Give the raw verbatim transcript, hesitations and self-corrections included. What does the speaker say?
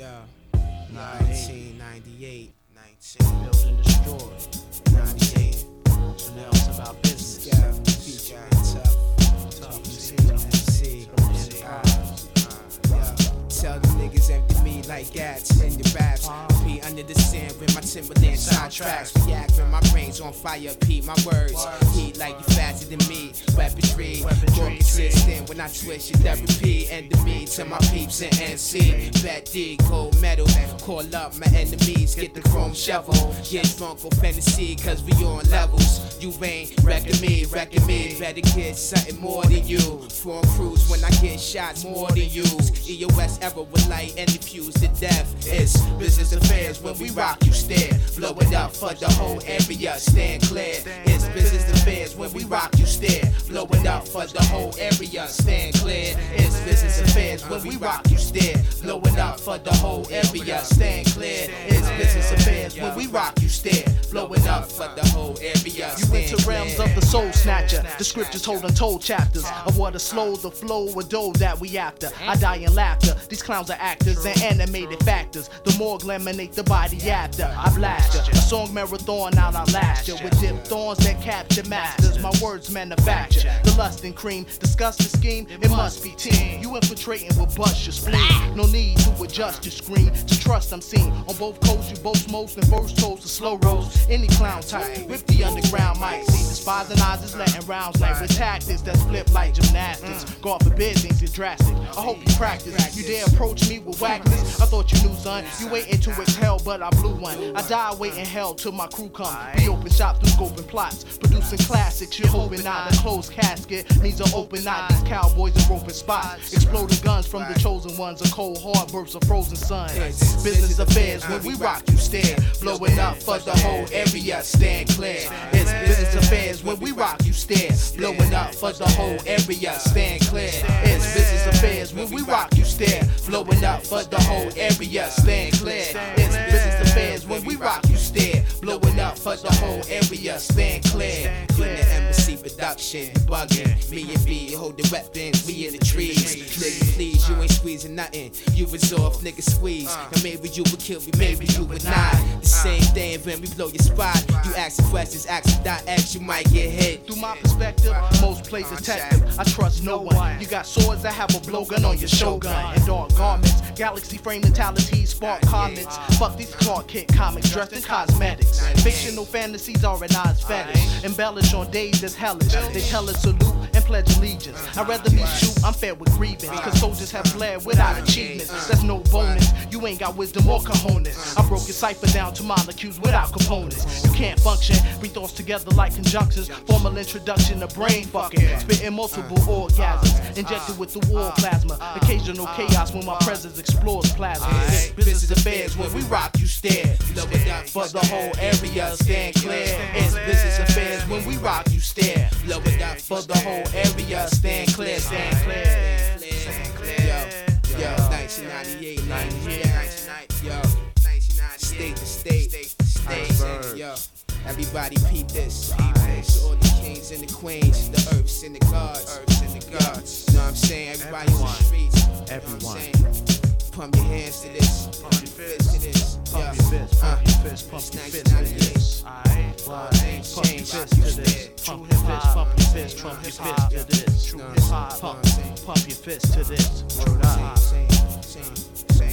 Yeah. nineteen ninety-eight. nineteen. Build and destroy. ninety-eight. So now it's about business. Yeah. Featuring Tough. Tough M C. M M C. Uh, Yeah. Tell the niggas empty me like gats in the raps. Be under the sand with my Timberland soundtracks. React when my brain's on fire. P my words. Heat like you faster than me. Weaponry. More consistent when I twist your therapy. Enemy to my peeps and N C. Bad D, gold medal. Call up my enemies. Get the chrome shovel. Get drunk on fantasy cause we on levels. You ain't wrecking me, wrecking me. Better get something more than you. Form cruise when I get shots more than use. E O S ever with light and diffuse to death. It's business affairs when we rock, you stare. Blow it up for the whole area, stand clear. It's business affairs when we rock, you stare. Blow it up for the whole area, stand clear. It's business affairs when we rock, you stare. Blow it up for the whole area, stand clear. It's business affairs when we rock, you stare. Blow it up for the whole area. You enter realms of the soul snatcher. The scriptures hold untold chapters of what is slow, the flow, or dough that we after. I die in laughter. These clowns are actors and animated factors. The morgue laminate the body after I blast ya. A song marathon out I last ya. With dip thorns that capture masters. My words manufacture the lust and cream. Discuss the scheme, it must be team. You infiltrating will bust your spleen. No need to adjust your screen. To trust I'm seen. On both coasts you boast most and first toast the slow rolls. Any clown type with the underground mic. See despising eyes is letting rounds like with tactics that flip like gymnastics. God forbid things get drastic. I hope you practice. You dare approach me with whackness. I thought you knew, son. You waiting to exhale, but I blew one. I die waiting hell till my crew come. We open shop through scoping plots, producing classics. You're hoping not a closed casket means an open night. These cowboys are roping spots, exploding guns from the chosen ones. A cold hard burst of frozen sun. Business affairs when we rock, you stare. Blowing up for the whole area, stand clear. It's business affairs when we rock, you stare. Blowing up for the whole area, stand clear. It's business affairs when we rock, you stare. Blowing up for the whole area, stand clear. It's business affairs when we rock, you stare. Blowing up for the whole area, stand clear. You in the embassy production, bugging. Me and B holding weapons, we in the trees. Nigga, please, you ain't squeezing nothing. You resolve, nigga, squeeze. Now maybe you would kill me, maybe you would not. The same thing when we blow your spot. You asking questions, ask dot X, you might get hit. Through my perspective, most play detective. I trust no one. You got swords that have a blowgun on your shogun. And dark garments, galaxy frame mentalities, spark comments. Fuck these Clark Kent comics dressed in cosmetics. Fictional fantasies are an odds fetish. Embellish on days that's hellish. They tell us salute and pledge allegiance. I'd rather me shoot, I'm fed with grievance. Cause soldiers have bled without achievements. That's no bonus. You ain't got wisdom or cojones. I broke your cipher down to molecules without components. You can't function, bring thoughts together like conjunctions. Formal introduction to brain fucking. Spitting multiple orgasms. Injected with the war plasma. Occasional chaos when my presence explores plasma. Business affairs when we rock, you stare. Blow it up for the whole area, stand clear. It's business affairs when we rock, you stare. Blow it up for the whole area, stand clear, stand clear. Yo, yo, nineteen ninety-eight, ninety-eight, yo, state to state, state, yo. Everybody peep this. To all the kings and the queens, the earths and the gods, earths and the gods. Know what I'm saying? Everybody on the streets. Everyone. Pump your hands to this. Pump your fists to this. Pump your fist, pump your fist, pump your fist to this. Alright, pump your fist to this. Pump your fist, pump your fist, pump your fist to this. True hip hop, pump your fist to this. Word up.